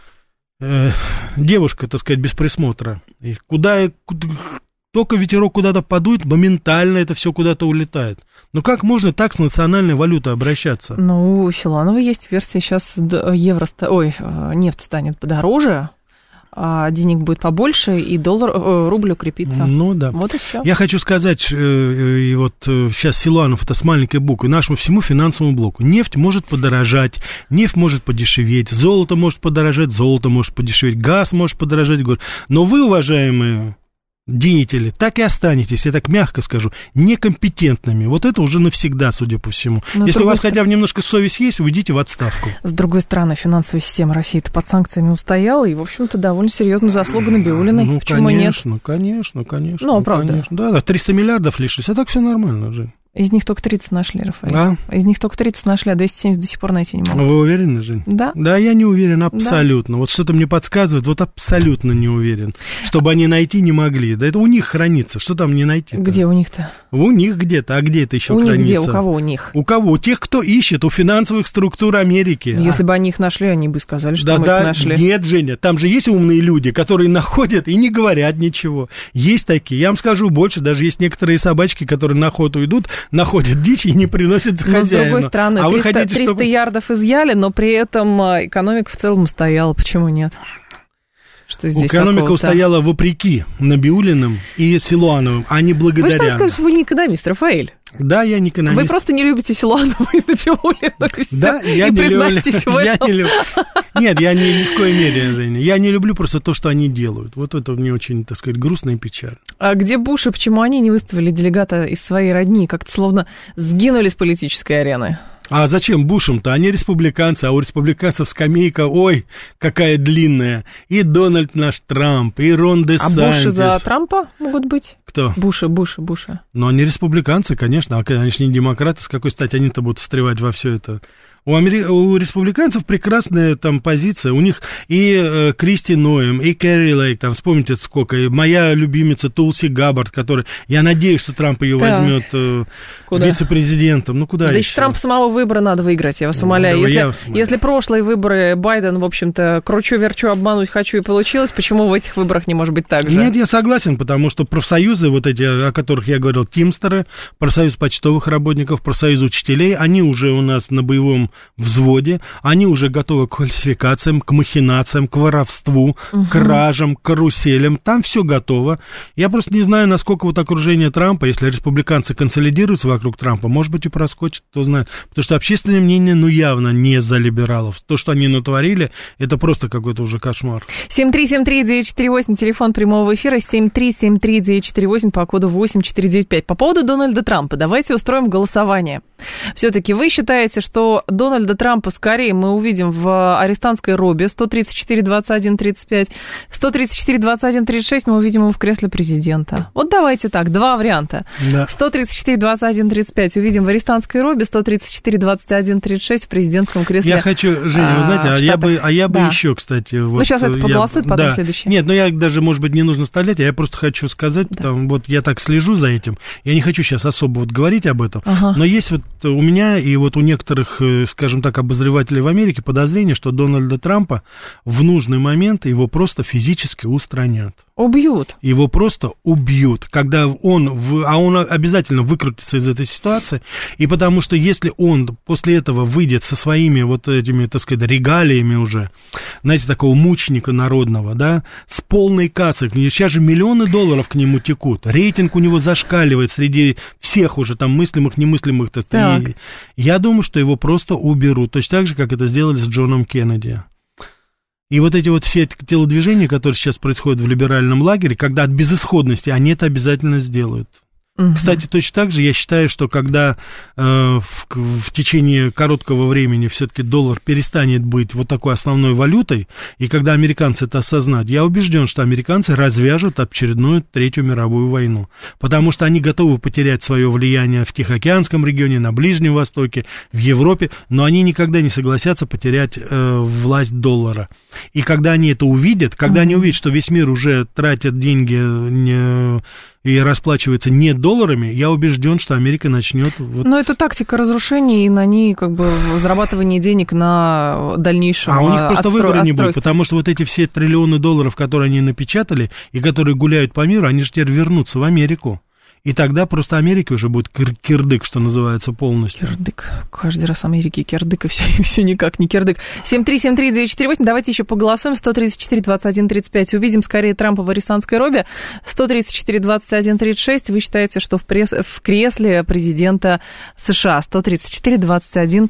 девушка, так сказать, без присмотра. И куда только ветерок куда-то подует, моментально это все куда-то улетает. Ну как можно так с национальной валютой обращаться? Ну, у Силуанова есть версия, сейчас нефть станет подороже, а денег будет побольше, и рубль укрепится. Ну да. Вот и все. Я хочу сказать, и вот сейчас Силуанов это с маленькой буквы, нашему всему финансовому блоку. Нефть может подорожать, нефть может подешеветь, золото может подорожать, золото может подешеветь, газ может подорожать. Но вы, уважаемые деятели, так и останетесь, я так мягко скажу, некомпетентными. Вот это уже навсегда, судя по всему. Но если у вас хотя бы немножко совесть есть, уйдите в отставку. С другой стороны, финансовая система России-то под санкциями устояла, и, в общем-то, довольно серьезная заслуга Набиуллиной. Ну, почему конечно, нет? Конечно. Ну, правда. Конечно. Да, 300 миллиардов лишились, а так все нормально, Жень. Из них только 30 нашли, Рафаэль. А? Из них только 30 нашли, а 270 до сих пор найти не могут. Вы уверены, Жень? Да. Да, я не уверен абсолютно. Да. Вот что-то мне подсказывает, вот абсолютно не уверен. Чтобы они найти не могли. Да это у них хранится, что там не найти-то? Где у них-то? У них где-то, а где это еще хранится? У них где? У кого у них? У кого? У тех, кто ищет, у финансовых структур Америки. Если бы они их нашли, они бы сказали, что мы их нашли. Нет, Женя, там же есть умные люди, которые находят и не говорят ничего. Есть такие. Я вам скажу больше, даже есть некоторые собачки, которые на охоту идут, находят дичь и не приносят хозяину. Но, с другой стороны, 300 ярдов изъяли, но при этом экономика в целом устояла. Почему нет? Что здесь экономика устояла вопреки Набиуллиным и Силуановым, а не благодаря. Вы же сами сказали, что вы не экономист, Рафаэль. Да, я не экономист. Вы просто не любите Силуанова и Набиуллину. Да, я не люблю. Нет, я ни в коей мере, Женя. Я не люблю просто то, что они делают. Вот это мне очень, так сказать, грустно и печально. А где Буш и почему они не выставили делегата из своей родни? Как-то словно сгинули с политической арены. А зачем Бушем-то? Они республиканцы, а у республиканцев скамейка, ой, какая длинная. И Дональд наш Трамп, и Рон де Сантис. А Буши за Трампа могут быть? Кто? Буши. Но они республиканцы, конечно, а они же не демократы, с какой стати они-то будут встревать во все это? У республиканцев прекрасная там позиция, у них и Кристи Ноэм, и Кэрри Лейк, там вспомните сколько, и моя любимица Тулси Габбард, которая, я надеюсь, что Трамп ее возьмет вице-президентом, ну куда да еще? еще Трампу самого выбора надо выиграть, я вас умоляю. Если прошлые выборы Байден, в общем-то, кручу-верчу, обмануть хочу и получилось, почему в этих выборах не может быть так же? Нет, я согласен, потому что профсоюзы, вот эти, о которых я говорил, Тимстеры, профсоюз почтовых работников, профсоюз учителей, они уже у нас на боевом взводе, они уже готовы к фальсификациям, к махинациям, к воровству, к кражам, к каруселям, там все готово. Я просто не знаю, насколько вот окружение Трампа, если республиканцы консолидируются вокруг Трампа, может быть и проскочит, кто знает. Потому что общественное мнение, ну, явно не за либералов. То, что они натворили, это просто какой-то уже кошмар. 7373948, телефон прямого эфира, 7373948 по коду 8495. По поводу Дональда Трампа давайте устроим голосование. Все-таки вы считаете, что Дональда Трампа скорее мы увидим в арестантской робе 134-21-35, 134-21-36 мы увидим его в кресле президента. Вот давайте так, два варианта. Да. 134-21-35 увидим в арестантской робе, 134-21-36 в президентском кресле. Я хочу, Женя, вы знаете, я бы еще, кстати... Вот, сейчас это проголосует, потом следующее. Нет, я даже, может быть, не нужно вставлять, я просто хочу сказать, вот я так слежу за этим, я не хочу сейчас особо вот говорить об этом, но есть вот у меня и вот у некоторых, скажем так, обозревателей в Америке подозрение, что Дональда Трампа в нужный момент его просто физически устранят. Убьют. Его просто убьют, когда он обязательно выкрутится из этой ситуации, и потому что если он после этого выйдет со своими вот этими, так сказать, регалиями уже, знаете, такого мученика народного, да, с полной кассой, сейчас же миллионы долларов к нему текут, рейтинг у него зашкаливает среди всех уже там мыслимых, немыслимых, я думаю, что его просто уберут, точно так же, как это сделали с Джоном Кеннеди. И вот эти вот все телодвижения, которые сейчас происходят в либеральном лагере, когда от безысходности, они это обязательно сделают. Кстати, точно так же я считаю, что когда в течение короткого времени все-таки доллар перестанет быть вот такой основной валютой, и когда американцы это осознают, я убежден, что американцы развяжут очередную Третью мировую войну, потому что они готовы потерять свое влияние в Тихоокеанском регионе, на Ближнем Востоке, в Европе, но они никогда не согласятся потерять власть доллара. И когда они это увидят, когда они увидят, что весь мир уже тратит деньги и расплачивается не долларами, я убежден, что Америка начнет... Но это тактика разрушения, и на ней как бы зарабатывание денег на дальнейшем у них просто выбора не будет, потому что вот эти все триллионы долларов, которые они напечатали, и которые гуляют по миру, они же теперь вернутся в Америку. И тогда просто Америке уже будет кирдык, что называется, полностью. Кирдык. Каждый раз Америки кирдык, и все никак не кирдык. 7373948, давайте еще поголосуем. 134-21-35. Увидим скорее Трампа в арестантской робе. 134-21-36. Вы считаете, что в кресле президента США. 134-21-36.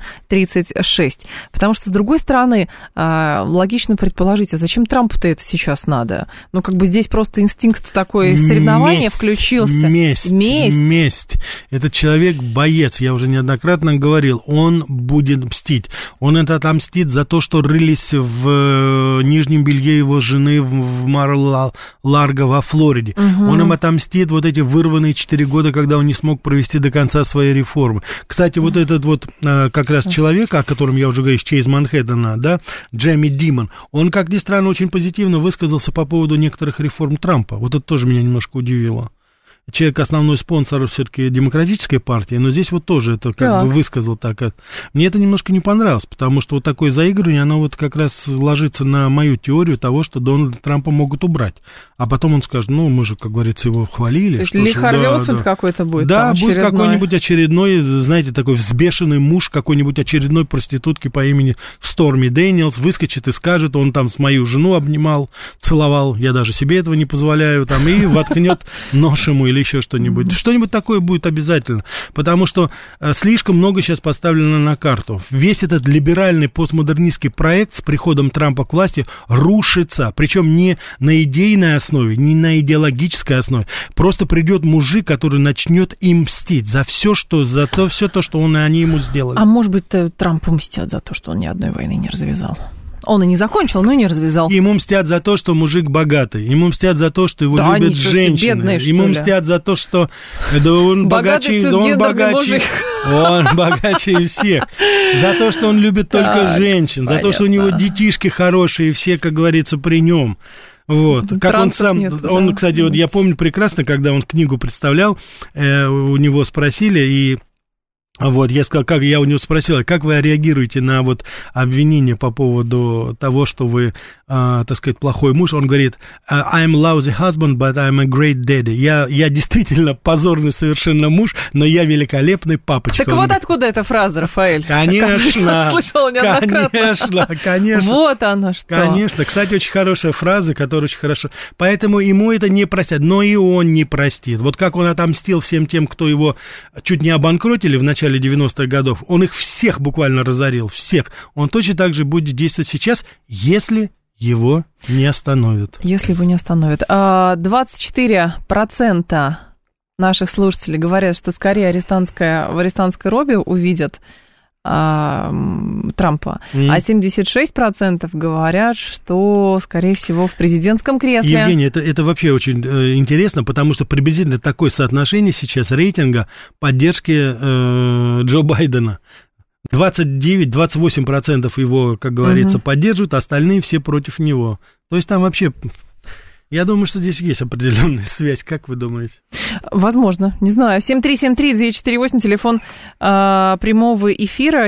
Потому что, с другой стороны, логично предположить, а зачем Трампу-то это сейчас надо? Ну, как бы здесь просто инстинкт такой соревнования включился. Месть. Этот человек боец, я уже неоднократно говорил, он будет мстить. Он это отомстит за то, что рылись в нижнем белье его жены в Мар-Ларго во Флориде. Он им отомстит вот эти вырванные 4 года, когда он не смог провести до конца своей реформы. Кстати, вот этот вот как раз человек, о котором я уже говорил, из Манхэттена, да, Джейми Димон, он, как ни странно, очень позитивно высказался по поводу некоторых реформ Трампа. Вот это тоже меня немножко удивило. Человек основной спонсор все-таки демократической партии, но здесь вот тоже это как бы высказал так. Мне это немножко не понравилось, потому что вот такое заигрывание, оно вот как раз ложится на мою теорию того, что Дональда Трампа могут убрать. А потом он скажет, мы же, как говорится, его хвалили. То есть Ли Харви Освальд какой-то будет? Да, будет какой-нибудь очередной, знаете, такой взбешенный муж какой-нибудь очередной проститутки по имени Сторми Дэниелс выскочит и скажет, он там с мою жену обнимал, целовал, я даже себе этого не позволяю, там, и воткнет нож ему или еще что-нибудь. Что-нибудь такое будет обязательно, потому что слишком много сейчас поставлено на карту. Весь этот либеральный постмодернистский проект с приходом Трампа к власти рушится, причем не на идейной основе, не на идеологической основе. Просто придет мужик, который начнет им мстить за все то, что они ему сделали. А может быть, Трампу мстят за то, что он ни одной войны не развязал? Он и не закончил, но и не развязал. Ему мстят за то, что мужик богатый. Ему мстят за то, что его любят женщины. Бедные, ему мстят за то, что он богаче, он богаче всех. За то, что он любит только женщин. За то, что у него детишки хорошие, все, как говорится, при нем. Вот. Как он сам, кстати, вот я помню прекрасно, когда он книгу представлял, у него спросили, и вот, я сказал, я у него спросил, как вы реагируете на вот обвинение по поводу того, что вы, так сказать, плохой муж? Он говорит, I'm lousy husband, but I'm a great daddy. Я действительно позорный совершенно муж, но я великолепный папочка. Так вот откуда эта фраза, Рафаэль? Конечно. Слышала неоднократно. Конечно. Вот оно что. Конечно. Кстати, очень хорошая фраза, которая очень хорошо. Поэтому ему это не простят, но и он не простит. Вот как он отомстил всем тем, кто его чуть не обанкротили в начале 90-х годов, он их всех буквально разорил, всех. Он точно так же будет действовать сейчас, если его не остановят. Если его не остановят. 24% наших слушателей говорят, что скорее в арестантской робе увидят Трампа, а 76% говорят, что, скорее всего, в президентском кресле. Евгений, это вообще очень интересно, потому что приблизительно такое соотношение сейчас рейтинга поддержки Джо Байдена. 29-28% его, как говорится, поддерживают, остальные все против него. То есть там вообще... Я думаю, что здесь есть определенная связь. Как вы думаете? Возможно. Не знаю. 7373948, телефон прямого эфира,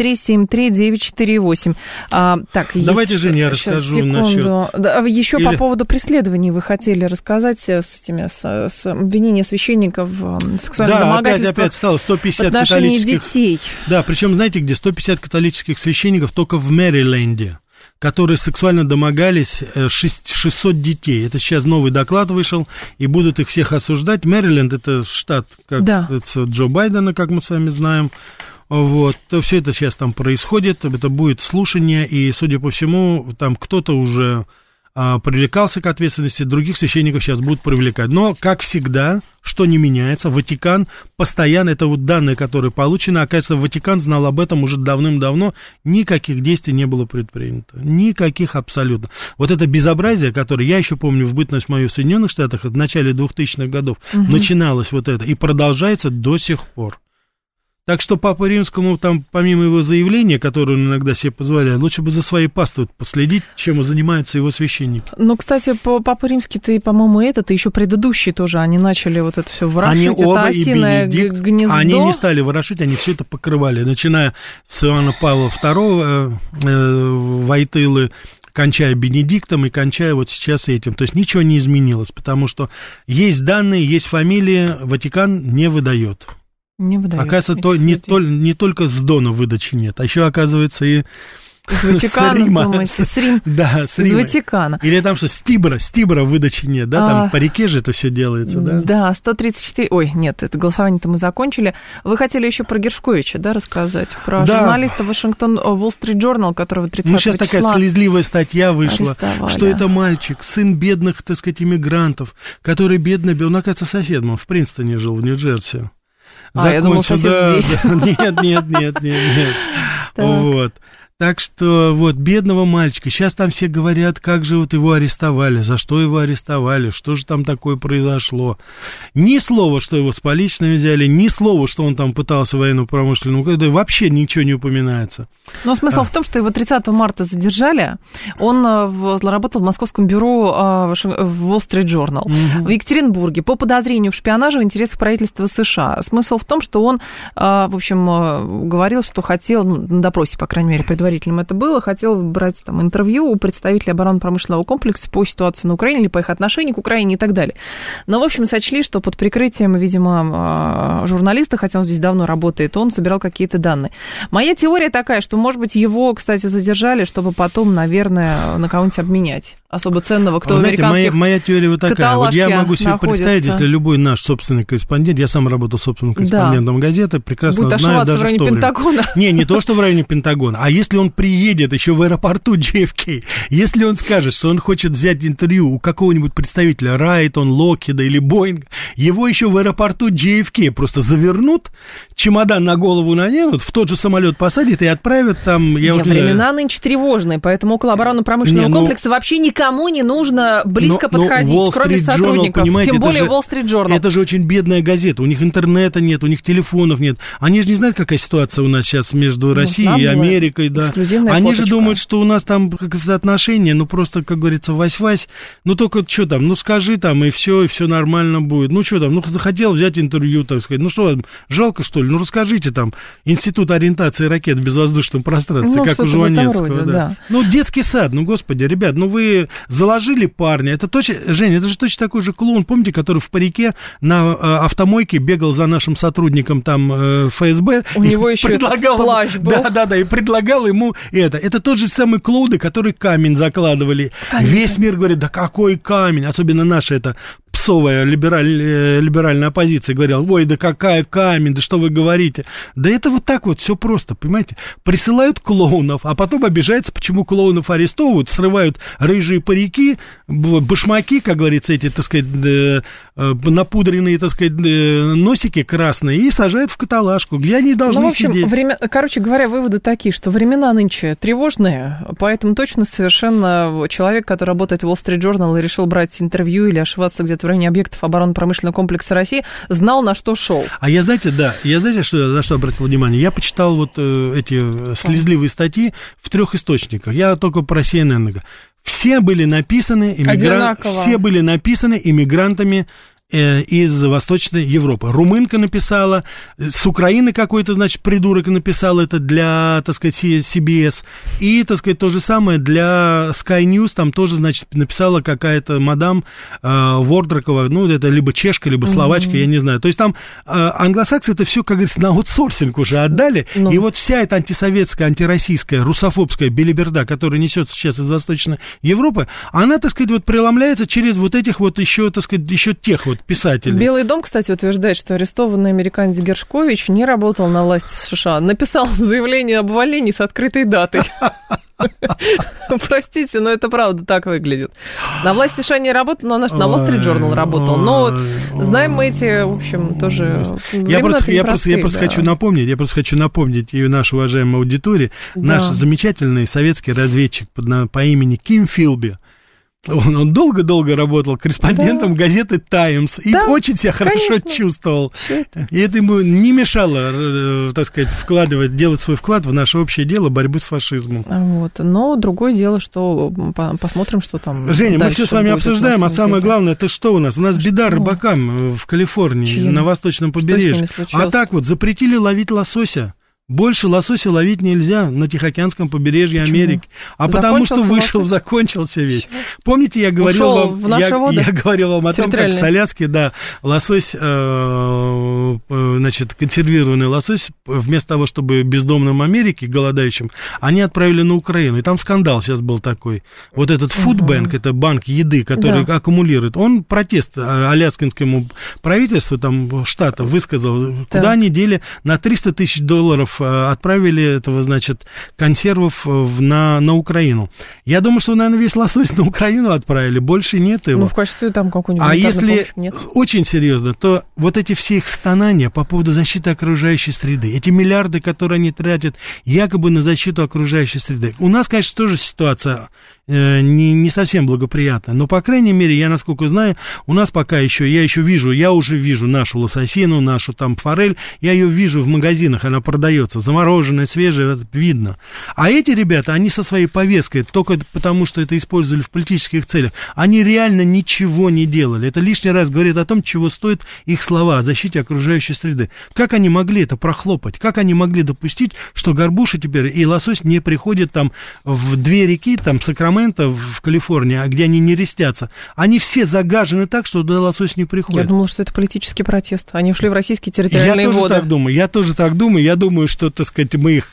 7373948. Так, давайте, Женя, я расскажу насчет... Еще по поводу преследований вы хотели рассказать с обвинения священников в сексуальном домогательстве. Да, опять стало 150 в отношении католических... детей. Да, причем знаете где? 150 католических священников только в Мэриленде, которые сексуально домогались 600 детей. Это сейчас новый доклад вышел, и будут их всех осуждать. Мэриленд — это штат, как Джо Байдена, как мы с вами знаем. Вот. Все это сейчас там происходит, это будет слушание, и, судя по всему, там кто-то уже привлекался к ответственности, других священников сейчас будут привлекать. Но, как всегда, что не меняется, Ватикан постоянно, это вот данные, которые получены, оказывается, Ватикан знал об этом уже давным-давно, никаких действий не было предпринято, никаких абсолютно. Вот это безобразие, которое, я еще помню, в бытность мою в Соединенных Штатах, в начале 2000-х годов, начиналось вот это, и продолжается до сих пор. Так что Папе Римскому, там, помимо его заявления, которое он иногда себе позволяет, лучше бы за своей паствой последить, чем занимаются его священники. Ну, кстати, Папа Римский-то и, по-моему, и еще предыдущий тоже, они начали вот это все ворошить, это осиное гнездо. Они не стали ворошить, они все это покрывали, начиная с Иоанна Павла II, Войтылы, кончая Бенедиктом и кончая вот сейчас этим. То есть ничего не изменилось, потому что есть данные, есть фамилии, Ватикан не выдает. Не выдает. Оказывается, не только с Дона выдачи нет, а еще, оказывается, и из Ватикана, думаете, с Рима. Да, с Рима. Из Ватикана. Или там что, Стибра выдачи нет, да, там по реке же это все делается, да? Да, 134, ой, нет, это голосование-то мы закончили. Вы хотели еще про Гершковича, да, рассказать? Про журналиста Washington Wall Street Journal, которого 30 числа. Ну, сейчас такая слезливая статья вышла, что это мальчик, сын бедных, так сказать, иммигрантов, который бедный, он, оказывается, соседом, в Принстоне жил, в Нью-Джерси. Я думал, сосед здесь. Нет. Вот. Так что вот бедного мальчика, сейчас там все говорят, как же вот его арестовали, за что его арестовали, что же там такое произошло. Ни слова, что его с поличными взяли, ни слова, что он там пытался военно-промышленную, вообще ничего не упоминается. Но смысл в том, что его 30 марта задержали, он работал в московском бюро Wall Street Journal в Екатеринбурге по подозрению в шпионаже в интересах правительства США. Смысл в том, что он, в общем, говорил, что хотел, на допросе, по крайней мере, предварительном это было, хотел брать там интервью у представителей оборонно-промышленного комплекса по ситуации на Украине или по их отношению к Украине и так далее. Но, в общем, сочли, что под прикрытием, видимо, журналиста, хотя он здесь давно работает, он собирал какие-то данные. Моя теория такая, что, может быть, его, кстати, задержали, чтобы потом, наверное, на кого-нибудь обменять. Особо ценного, кто в американских моя теория вот такая. Вот я могу себе представить, если любой наш собственный корреспондент, я сам работал собственным корреспондентом газеты, прекрасно будет знаю даже в районе Пентагона. Не то, что в районе Пентагона, а если он приедет еще в аэропорту JFK, если он скажет, что он хочет взять интервью у какого-нибудь представителя Райтон, Локхида или Боинг, его еще в аэропорту JFK просто завернут, чемодан на голову наденут, в тот же самолет посадят и отправят там... Времена нынче тревожные, поэтому около оборонно-промышленного комплекса вообще никому не нужно близко подходить, кроме сотрудников, тем более Wall Street Journal. Это же очень бедная газета, у них интернета нет, у них телефонов нет. Они же не знают, какая ситуация у нас сейчас между Россией и Америкой. Да. Они же думают, что у нас там соотношение, просто, как говорится, вась-вась, только что там, скажи там, и все нормально будет. Что там, захотел взять интервью, так сказать, что, жалко, что ли? Расскажите там, Институт ориентации ракет в безвоздушном пространстве, как у Жванецкого. Да. Детский сад, господи, ребят, вы заложили парня, это точно, Женя, это же точно такой же клоун, помните, который в парике на автомойке бегал за нашим сотрудником там ФСБ. У него еще плащ был. Да, и предлагал ему это тот же самый клоуны, который камень закладывали. Весь мир говорит, да какой камень, особенно наши это попсовая либеральная оппозиция говорила: ой, да какая камень, да что вы говорите. Да это вот так вот все просто, понимаете. Присылают клоунов, а потом обижаются, почему клоунов арестовывают, срывают рыжие парики, башмаки, как говорится, эти, так сказать, напудренные, так сказать, носики красные, и сажают в каталажку, где они должны сидеть. Короче говоря, выводы такие, что времена нынче тревожные, поэтому точно совершенно человек, который работает в Wall Street Journal и решил брать интервью или ошиваться где-то в районе объектов оборонно-промышленного комплекса России, знал, на что шел. А я, знаете, на что обратил внимание? Я почитал вот эти слезливые статьи в 3 источниках. Я только про CNN. Все были написаны иммигрантами из Восточной Европы. Румынка написала, с Украины какой-то, значит, придурок написал это для, так сказать, CBS, и, так сказать, то же самое для Sky News, там тоже, значит, написала какая-то мадам Вордракова, ну, это либо чешка, либо словачка, я не знаю. То есть там англосаксы это все, как говорится, на аутсорсинг уже отдали, и вот вся эта антисоветская, антироссийская, русофобская белиберда, которая несется сейчас из Восточной Европы, она, так сказать, вот преломляется через вот этих вот еще, так сказать, еще тех вот писателей. Белый дом, кстати, утверждает, что арестованный американец Гершкович не работал на власти США. Написал заявление об увольнении с открытой датой. Простите, но это правда так выглядит. На власти США не работал, но на Wall Street Journal работал. Но знаем мы эти, в общем, тоже... Я просто хочу напомнить и нашей уважаемой аудитории, наш замечательный советский разведчик по имени Ким Филби. Он долго-долго работал корреспондентом газеты «Таймс» и очень себя хорошо чувствовал. И это ему не мешало, так сказать, делать свой вклад в наше общее дело борьбы с фашизмом. Вот. Но другое дело, что посмотрим, что там Женя, мы все с вами обсуждаем, а самое главное, это что у нас? У нас беда рыбакам в Калифорнии, на восточном побережье. А так вот, запретили ловить лосося. Больше лосося ловить нельзя на Тихоокеанском побережье Америки. А потому что закончился весь. Помните, я говорил вам о том, как с Аляски, лосось, значит, консервированный лосось, вместо того, чтобы бездомным Америке, голодающим, они отправили на Украину. И там скандал сейчас был такой. Вот этот фудбанк, это банк еды, который аккумулирует, он протест аляскинскому правительству, там, штата высказал, куда они дели на $300 000 отправили этого, значит, консервов на Украину. Я думаю, что, наверное, весь лосось на Украину отправили, больше нет его. Ну, в качестве там какой-нибудь... А если очень серьезно, то вот эти все их стонания по поводу защиты окружающей среды, эти миллиарды, которые они тратят якобы на защиту окружающей среды. У нас, конечно, тоже ситуация не совсем благоприятная, но, по крайней мере, я, насколько знаю, у нас пока еще, я уже вижу нашу лососину, нашу там форель, я ее вижу в магазинах, она продается, замороженная, свежая, видно. А эти ребята, они со своей повесткой, только потому, что это использовали в политических целях, они реально ничего не делали. Это лишний раз говорит о том, чего стоят их слова о защите окружающей среды. Как они могли это прохлопать? Как они могли допустить, что горбуша теперь и лосось не приходят там в 2 реки, там, Сакраменто, в Калифорнии, где они не рестятся, они все загажены так, что туда лосось не приходит. Я думала, что это политический протест. Они ушли в российские территориальные воды. Я тоже так думаю. Я думаю, что, так сказать, мы их...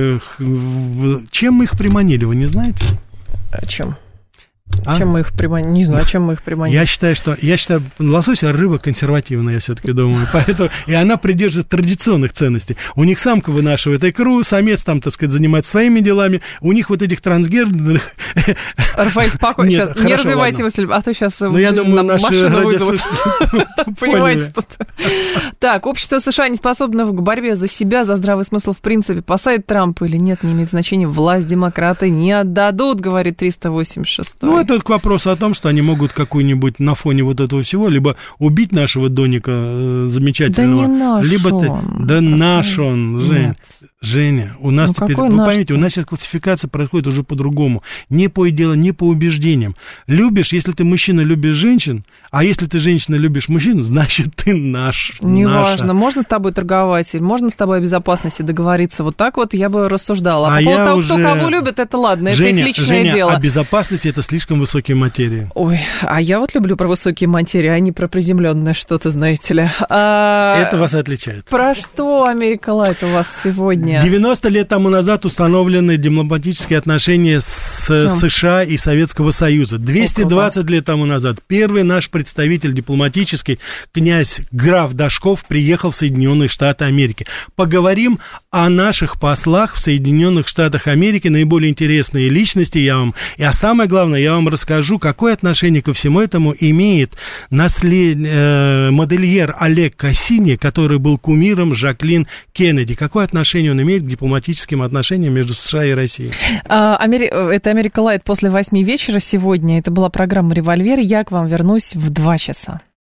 Чем мы их приманили, вы не знаете? Чем? Чем мы их приманили? Не знаю, чем мы их приманили. Я считаю, лосось рыба консервативная, я все-таки думаю. Поэтому, и она придерживается традиционных ценностей. У них самка вынашивает икру, самец там, так сказать, занимается своими делами. У них вот этих трансгендерных... Рафаэль, спокойно, сейчас не развивайте мысль, а то сейчас я думаю, машину вызовут. Понимаете, тут. Так, общество США не способно к борьбе за себя, за здравый смысл в принципе. Посадит Трампа или нет, не имеет значения. Власть демократы не отдадут, говорит 386-й. Это к вопросу о том, что они могут какую-нибудь на фоне вот этого всего либо убить нашего Доника замечательного, да не наш либо он. Да наш он, Женя, у нас теперь, вы поймите, у нас сейчас классификация происходит уже по-другому. Не по идеалам, не по убеждениям. Любишь, если ты мужчина, любишь женщин, а если ты женщина, любишь мужчин, значит, ты наш. Неважно, можно с тобой торговать, можно с тобой о безопасности договориться. Вот так вот я бы рассуждала. А по поводу того, кто кого любит, это ладно, Женя, это их личное дело. А безопасность — это слишком высокие материи. Ой, а я вот люблю про высокие материи, а не про приземленное что-то, знаете ли. Это вас отличает. Про что Америка Лайт у вас сегодня? 90 лет тому назад установлены дипломатические отношения с США и Советского Союза. 220 лет тому назад первый наш представитель дипломатический, князь граф Дашков, приехал в Соединенные Штаты Америки. Поговорим о наших послах в Соединенных Штатах Америки, наиболее интересные личности а самое главное, я вам расскажу, какое отношение ко всему этому имеет модельер Олег Кассини, который был кумиром Жаклин Кеннеди. Какое отношение он имеет к дипломатическим отношениям между США и Россией? Это «Америка Лайт» после 8 вечера сегодня. Это была программа «Револьвер». Я к вам вернусь в 2 часа.